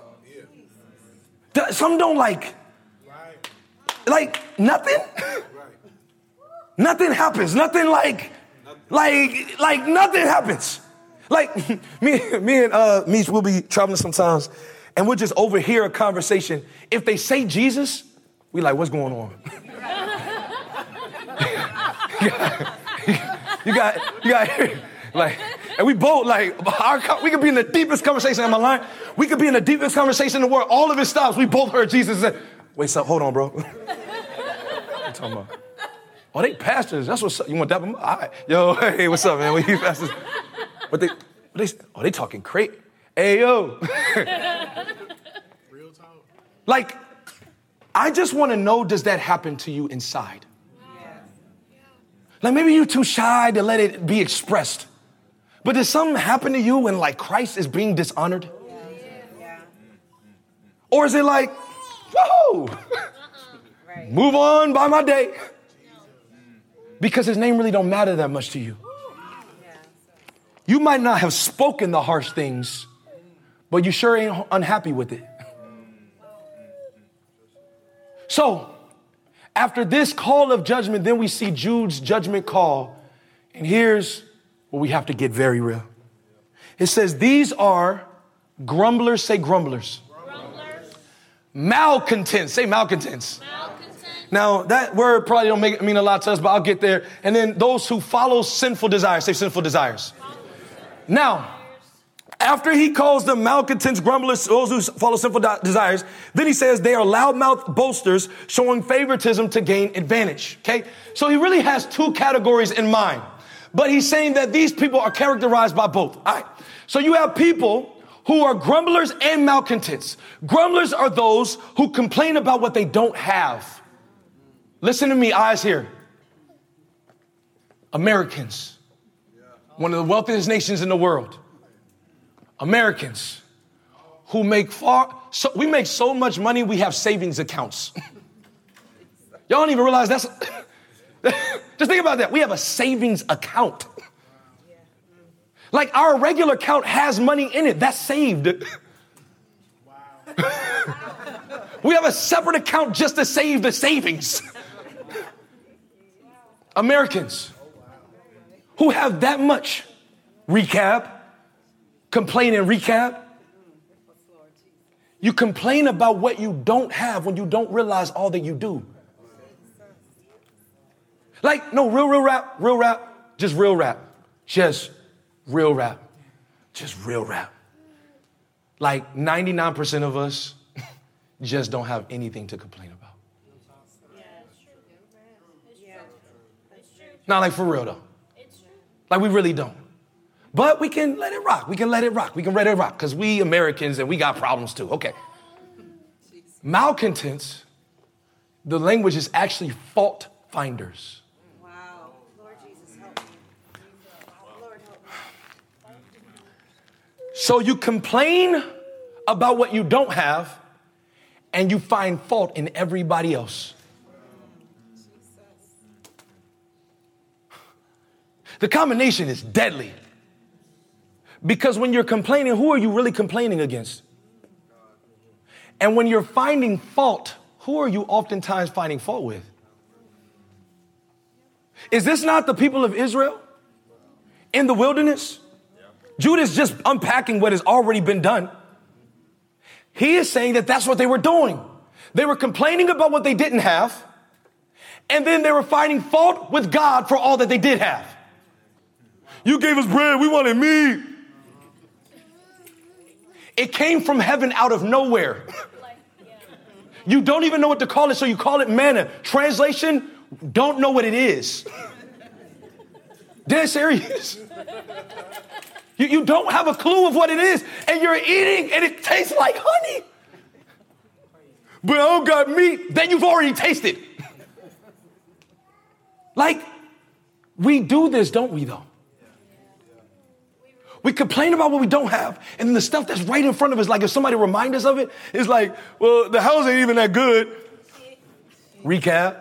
Some don't like, like nothing, nothing happens. Nothing like, like, like nothing happens. Like me, me and uh, Meech will be traveling sometimes and we'll just overhear a conversation. If they say Jesus, we like, what's going on? you got, you got, you got, Like, and we both like, our, we could be in the deepest conversation. Am I lying? We could be in the deepest conversation in the world. All of it stops. We both heard Jesus say, wait, so, hold on, bro. What you talking about? Oh, they pastors. That's what's up. You want that? All right. Yo, hey, what's up, man? We pastors. But they, but they, oh, they talking crate. Hey, yo. Real talk. Like, I just want to know, does that happen to you inside? Like maybe you're too shy to let it be expressed. But does something happen to you when like Christ is being dishonored? Yeah. Or is it like, whoa, Right. move on by my day? Because his name really don't matter that much to you. You might not have spoken the harsh things, but you sure ain't unhappy with it. So, after this call of judgment, then we see Jude's judgment call. And here's where we have to get very real. It says, these are grumblers, say grumblers. Grumblers. Malcontents, say malcontents. Malcontents. Now, that word probably don't make, mean a lot to us, but I'll get there. And then those who follow sinful desires, say sinful desires. Now, after he calls them malcontents, grumblers, those who follow sinful de- desires, then he says they are loudmouth boasters showing favoritism to gain advantage. Okay. So he really has two categories in mind, but he's saying that these people are characterized by both. All right. So you have people who are grumblers and malcontents. Grumblers are those who complain about what they don't have. Listen to me, eyes here. Americans, one of the wealthiest nations in the world. Americans who make far, so we make so much money, we have savings accounts. Y'all don't even realize that's, just think about that. We have a savings account. Like our regular account has money in it. That's saved. We have a separate account just to save the savings. Americans who have that much recap. Complain and recap. You complain about what you don't have when you don't realize all that you do. Like, no, real, real rap, real rap, just real rap. Just real rap. Just real rap. Like ninety-nine percent of us just don't have anything to complain about. Not like for real though. Like we really don't. But we can let it rock. We can let it rock. We can let it rock because we Americans and we got problems too. Okay. Malcontents, the language is actually fault finders. Wow. Lord Jesus, help me. Lord, help me. So you complain about what you don't have and you find fault in everybody else. The combination is deadly. Because when you're complaining, who are you really complaining against? And when you're finding fault, who are you oftentimes finding fault with? Is this not the people of Israel in the wilderness? Jude is just unpacking what has already been done. He is saying that that's what they were doing. They were complaining about what they didn't have, and then they were finding fault with God for all that they did have. You gave us bread, we wanted meat. It came from heaven out of nowhere. You don't even know what to call it, so you call it manna. Translation, don't know what it is. Dead serious. You, you don't have a clue of what it is, and you're eating, and it tastes like honey. But I don't got meat that you've already tasted. Like, we do this, don't we, though? We complain about what we don't have, and then the stuff that's right in front of us, like if somebody remind us of it, it's like, well, the house ain't even that good. Recap.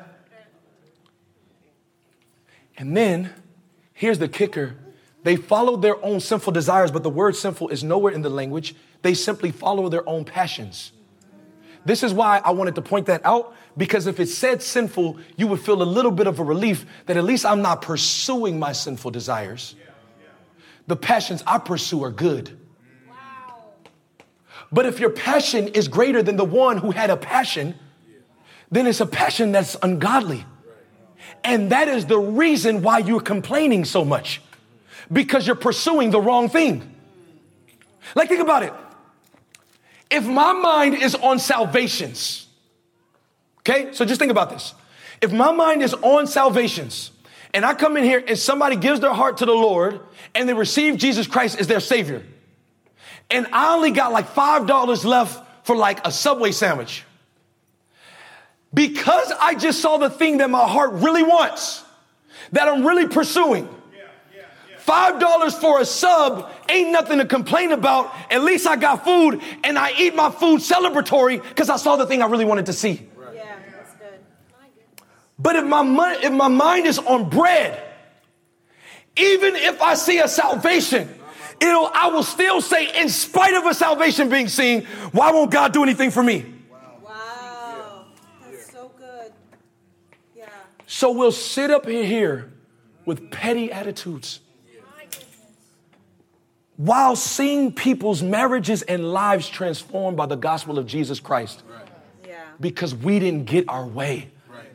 And then, here's the kicker. They followed their own sinful desires, but the word sinful is nowhere in the language. They simply follow their own passions. This is why I wanted to point that out, because if it said sinful, you would feel a little bit of a relief that at least I'm not pursuing my sinful desires. The passions I pursue are good. Wow. But if your passion is greater than the one who had a passion, then it's a passion that's ungodly. And that is the reason why you're complaining so much. because you're pursuing the wrong thing. Like, think about it. If my mind is on salvations, okay? So just think about this. If my mind is on salvations and I come in here and somebody gives their heart to the Lord and they receive Jesus Christ as their savior, and I only got like five dollars left for like a Subway sandwich, because I just saw the thing that my heart really wants, that I'm really pursuing, five dollars for a sub ain't nothing to complain about. At least I got food, and I eat my food celebratory because I saw the thing I really wanted to see. Yeah, that's good. But if my mind, if my mind is on bread, even if I see a salvation, it'll, I will still say, in spite of a salvation being seen, why won't God do anything for me? Wow, that's so good. Yeah. So we'll sit up in here with petty attitudes while seeing people's marriages and lives transformed by the gospel of Jesus Christ. Yeah. Because we didn't get our way.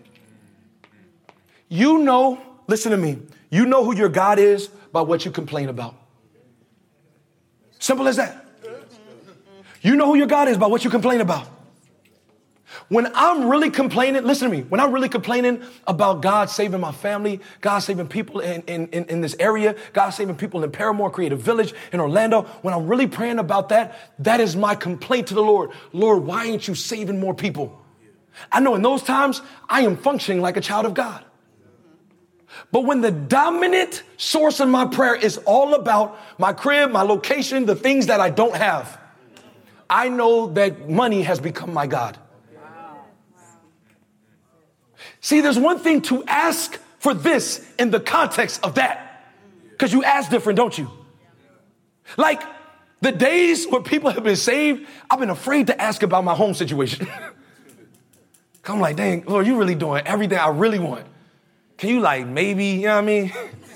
You know, listen to me, you know who your God is by what you complain about. Simple as that. You know who your God is by what you complain about. When I'm really complaining, listen to me, when I'm really complaining about God saving my family, God saving people in, in, in, in this area, God saving people in Paramore Creative Village, in Orlando, when I'm really praying about that, that is my complaint to the Lord. Lord, why ain't you saving more people? I know in those times, I am functioning like a child of God. But when the dominant source of my prayer is all about my crib, my location, the things that I don't have, I know that money has become my God. See, there's one thing to ask for this in the context of that, because you ask different, don't you? Like the days where people have been saved, I've been afraid to ask about my home situation. I'm like, dang, Lord, you really doing everything I really want. Can you like maybe, you know what I mean?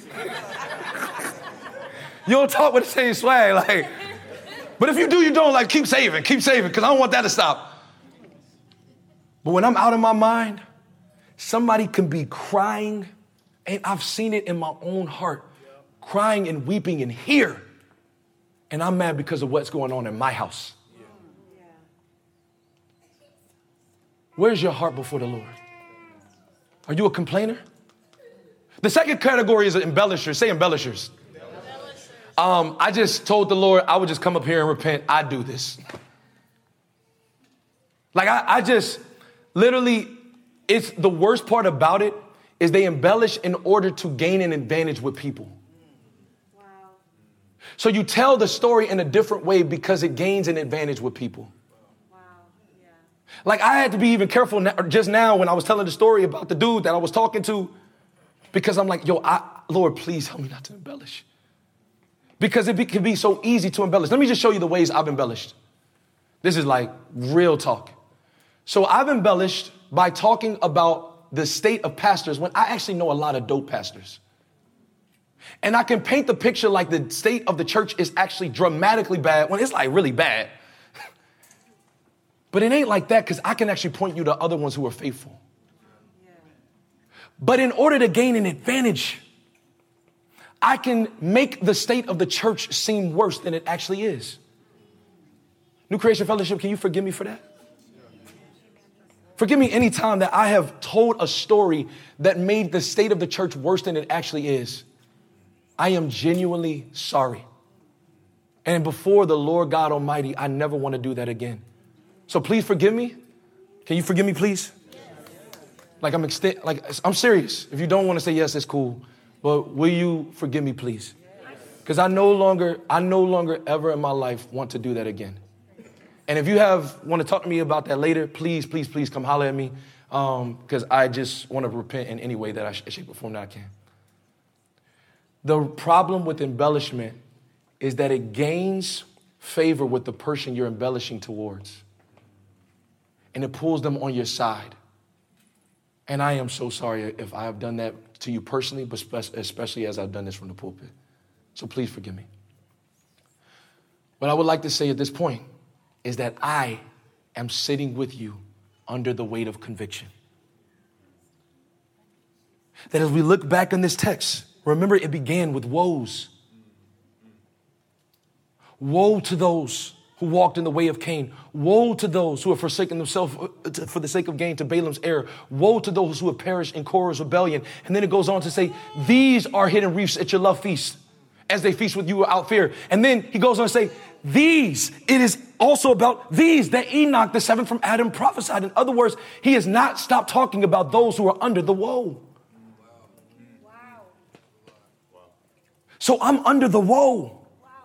You don't talk with the same swag, like, but if you do, you don't, like, keep saving, keep saving, because I don't want that to stop. But when I'm out of my mind, somebody can be crying, and I've seen it in my own heart, crying and weeping in here, and I'm mad because of what's going on in my house. Where's your heart before the Lord? Are you a complainer? The second category is embellishers. Say embellishers. Um, I just told the Lord I would just come up here and repent. I do this. Like I, I just literally, it's the worst part about it is they embellish in order to gain an advantage with people. Wow. So you tell the story in a different way because it gains an advantage with people. Wow. Yeah. Like I had to be even careful now, just now when I was telling the story about the dude that I was talking to, because I'm like, yo, I, Lord, please help me not to embellish. Because it be, can be so easy to embellish. Let me just show you the ways I've embellished. This is like real talk. So I've embellished by talking about the state of pastors when I actually know a lot of dope pastors. And I can paint the picture like the state of the church is actually dramatically bad when it's like really bad. But it ain't like that because I can actually point you to other ones who are faithful. Yeah. But in order to gain an advantage, I can make the state of the church seem worse than it actually is. New Creation Fellowship, can you forgive me for that? Forgive me any time that I have told a story that made the state of the church worse than it actually is. I am genuinely sorry. And before the Lord God Almighty, I never want to do that again. So please forgive me. Can you forgive me, please? Like I'm extent, like I'm serious. If you don't want to say yes, it's cool. But will you forgive me, please? Because I no longer, I no longer ever in my life want to do that again. And if you have want to talk to me about that later, please, please, please come holler at me. Um, because I just want to repent in any way that I shape or form that I can. The problem with embellishment is that it gains favor with the person you're embellishing towards. And it pulls them on your side. And I am so sorry if I have done that to you personally, but especially as I've done this from the pulpit. So please forgive me. What I would like to say at this point is that I am sitting with you under the weight of conviction. That as we look back on this text, remember it began with woes. Woe to those who walked in the way of Cain. Woe to those who have forsaken themselves for the sake of gain to Balaam's error. Woe to those who have perished in Korah's rebellion. And then it goes on to say, these are hidden reefs at your love feast, as they feast with you without fear. And then he goes on to say, these, it is also about these that Enoch, the seventh from Adam, prophesied. In other words, he has not stopped talking about those who are under the woe. Wow. So I'm under the woe.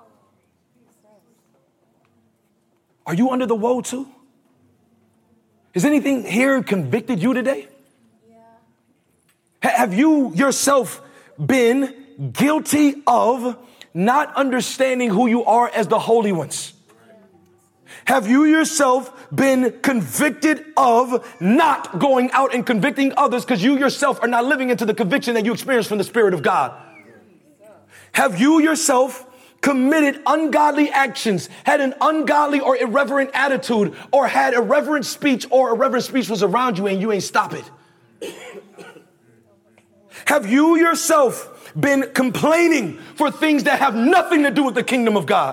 Are you under the woe too? Has anything here convicted you today? Yeah. Ha- have you yourself been guilty of not understanding who you are as the holy ones? Have you yourself been convicted of not going out and convicting others because you yourself are not living into the conviction that you experience from the Spirit of God? Have you yourself committed ungodly actions, had an ungodly or irreverent attitude, or had irreverent speech, or irreverent speech was around you and you ain't stop it? Have you yourself been complaining for things that have nothing to do with the kingdom of God?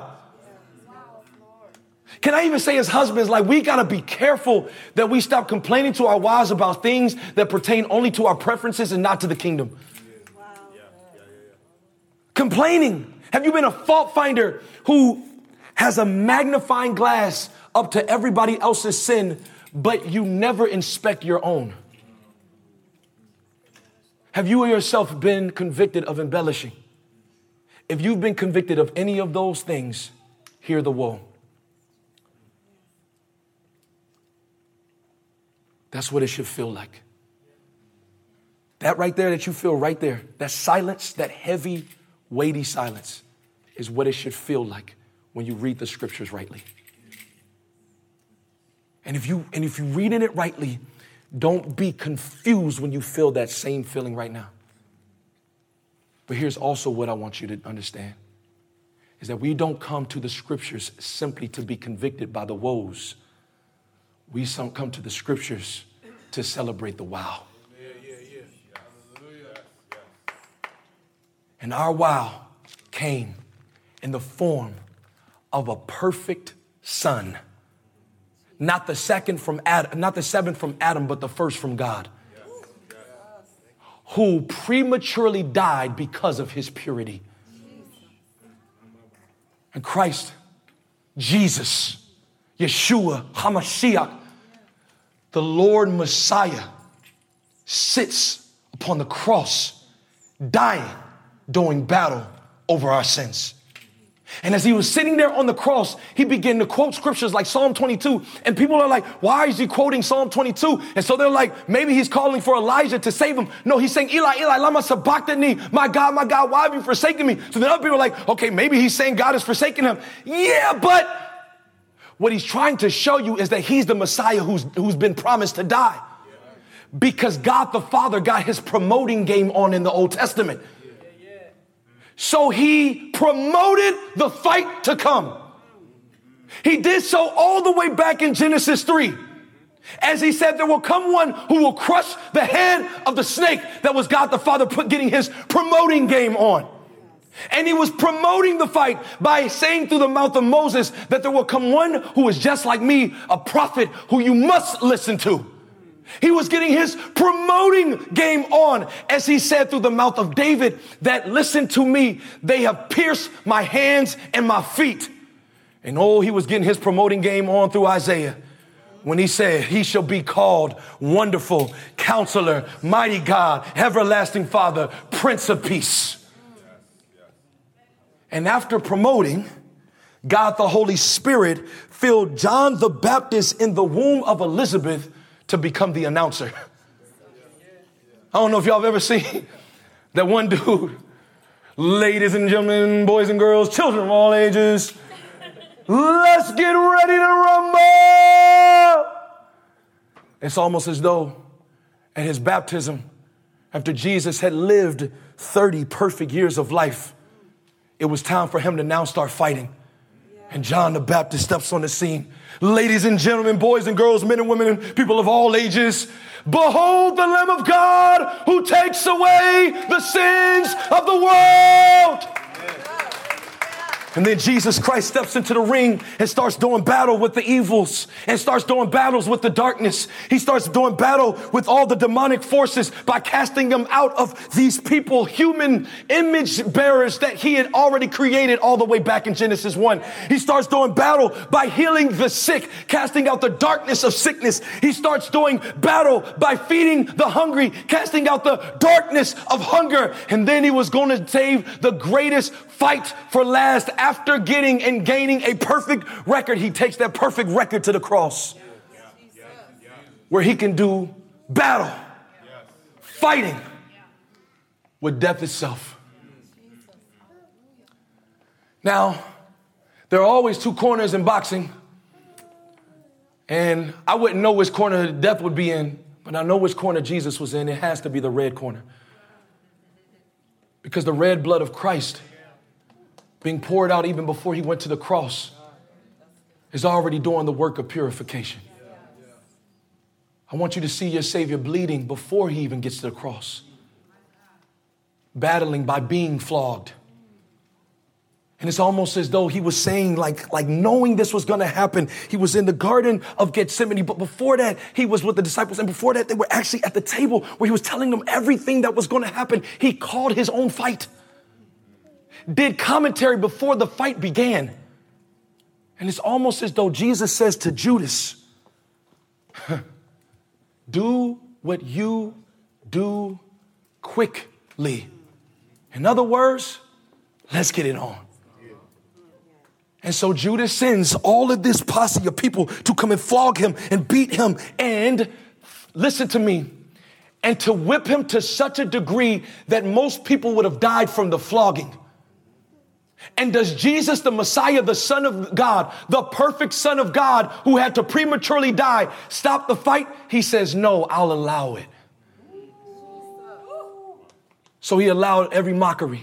Can I even say as husbands, like we got to be careful that we stop complaining to our wives about things that pertain only to our preferences and not to the kingdom. Wow. Complaining. Have you been a fault finder who has a magnifying glass up to everybody else's sin, but you never inspect your own? Have you yourself been convicted of embellishing? If you've been convicted of any of those things, hear the woe. That's what it should feel like. That right there that you feel right there, that silence, that heavy, weighty silence is what it should feel like when you read the scriptures rightly. And if you and if you're reading it rightly, don't be confused when you feel that same feeling right now. But here's also what I want you to understand is that we don't come to the scriptures simply to be convicted by the woes. We some come to the scriptures to celebrate the wow. Yeah, yeah, yeah. Hallelujah. And our wow came in the form of a perfect son. Not the second from Adam, not the seventh from Adam, but the first from God. Yes. Yes. Who prematurely died because of his purity. And Christ, Jesus, Yeshua, HaMashiach, the Lord Messiah, sits upon the cross, dying, doing battle over our sins. And as he was sitting there on the cross, he began to quote scriptures like Psalm twenty-two. And people are like, why is he quoting Psalm twenty-two? And so they're like, maybe he's calling for Elijah to save him. No, he's saying, Eli, Eli, lama sabachthani. My God, my God, why have you forsaken me? So then other people are like, okay, maybe he's saying God has forsaken him. Yeah, but what he's trying to show you is that he's the Messiah who's, who's been promised to die. Because God the Father got his promoting game on in the Old Testament. So he promoted the fight to come. He did so all the way back in Genesis three. As he said, there will come one who will crush the head of the snake. That was God the Father put, getting his promoting game on. And he was promoting the fight by saying through the mouth of Moses that there will come one who is just like me, a prophet who you must listen to. He was getting his promoting game on as he said through the mouth of David that, listen to me, they have pierced my hands and my feet. And oh, he was getting his promoting game on through Isaiah when he said, he shall be called Wonderful Counselor, Mighty God, Everlasting Father, Prince of Peace. And after promoting, God the Holy Spirit filled John the Baptist in the womb of Elizabeth to become the announcer. I don't know if y'all have ever seen that one dude, ladies and gentlemen, boys and girls, children of all ages, let's get ready to rumble. It's almost as though at his baptism, after Jesus had lived thirty perfect years of life, it was time for him to now start fighting. And John the Baptist steps on the scene. Ladies and gentlemen, boys and girls, men and women, and people of all ages, behold the Lamb of God who takes away the sins of the world. And then Jesus Christ steps into the ring and starts doing battle with the evils and starts doing battles with the darkness. He starts doing battle with all the demonic forces by casting them out of these people, human image bearers that he had already created all the way back in Genesis one. He starts doing battle by healing the sick, casting out the darkness of sickness. He starts doing battle by feeding the hungry, casting out the darkness of hunger. And then he was going to save the greatest fight for last. After getting and gaining a perfect record, he takes that perfect record to the cross where he can do battle, fighting with death itself. Now, there are always two corners in boxing, and I wouldn't know which corner death would be in, but I know which corner Jesus was in. It has to be the red corner, because the red blood of Christ being poured out even before he went to the cross is already doing the work of purification. I want you to see your Savior bleeding before he even gets to the cross, battling by being flogged. And it's almost as though he was saying, like, like knowing this was going to happen. He was in the Garden of Gethsemane, but before that, he was with the disciples. And before that, they were actually at the table where he was telling them everything that was going to happen. He called his own fight, did commentary before the fight began. And it's almost as though Jesus says to Judas, do what you do quickly. In other words, let's get it on. And so Judas sends all of this posse of people to come and flog him and beat him and, listen to me, and to whip him to such a degree that most people would have died from the flogging. And does Jesus, the Messiah, the Son of God, the perfect Son of God who had to prematurely die, stop the fight? He says, no, I'll allow it. So he allowed every mockery.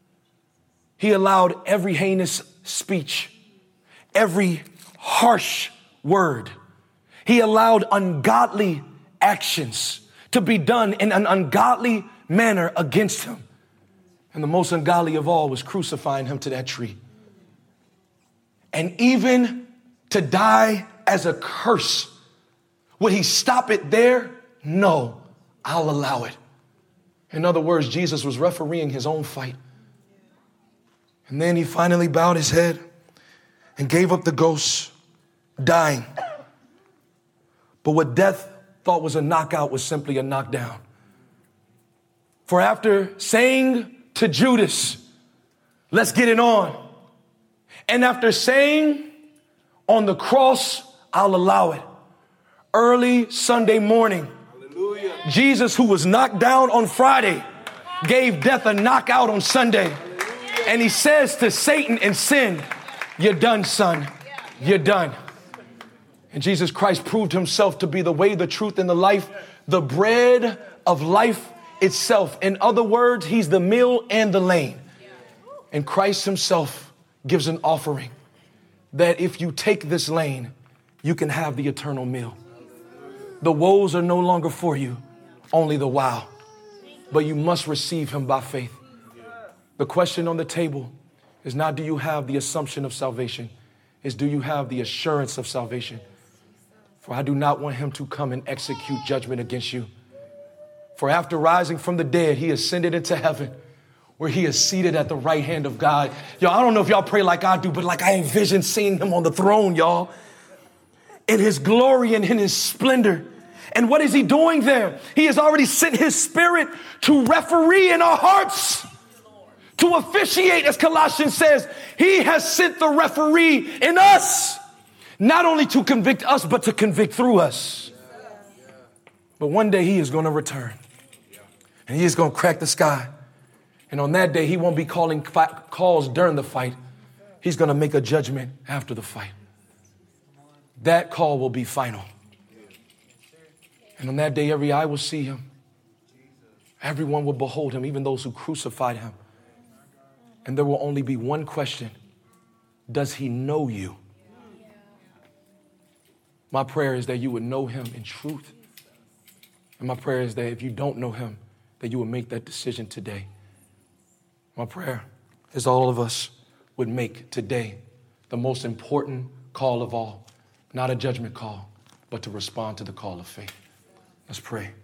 He allowed every heinous speech, every harsh word. He allowed ungodly actions to be done in an ungodly manner against him. And the most ungodly of all was crucifying him to that tree. And even to die as a curse, would he stop it there? No, I'll allow it. In other words, Jesus was refereeing his own fight. And then he finally bowed his head and gave up the ghost, dying. But what death thought was a knockout was simply a knockdown. For after saying to Judas, let's get it on, and after saying on the cross, I'll allow it, early Sunday morning, hallelujah, Jesus, who was knocked down on Friday, gave death a knockout on Sunday. And he says to Satan and sin, you're done, son. You're done. And Jesus Christ proved himself to be the way, the truth, and the life, the bread of life itself. In other words, he's the meal and the lane. And Christ himself gives an offering that if you take this lane, you can have the eternal meal. The woes are no longer for you, only the wow. But you must receive him by faith. The question on the table is not, do you have the assumption of salvation? Is, do you have the assurance of salvation? For I do not want him to come and execute judgment against you. For after rising from the dead, he ascended into heaven, where he is seated at the right hand of God. Y'all, I don't know if y'all pray like I do, but like I envision seeing him on the throne, y'all, in his glory and in his splendor. And what is he doing there? He has already sent his spirit to referee in our hearts, to officiate, as Colossians says. He has sent the referee in us, not only to convict us, but to convict through us. But one day he is going to return, and he is going to crack the sky. And on that day, he won't be calling calls during the fight. He's going to make a judgment after the fight. That call will be final. And on that day, every eye will see him. Everyone will behold him, even those who crucified him. And there will only be one question. Does he know you? My prayer is that you would know him in truth. And my prayer is that if you don't know him, that you would make that decision today. My prayer is all of us would make today the most important call of all, not a judgment call, but to respond to the call of faith. Let's pray.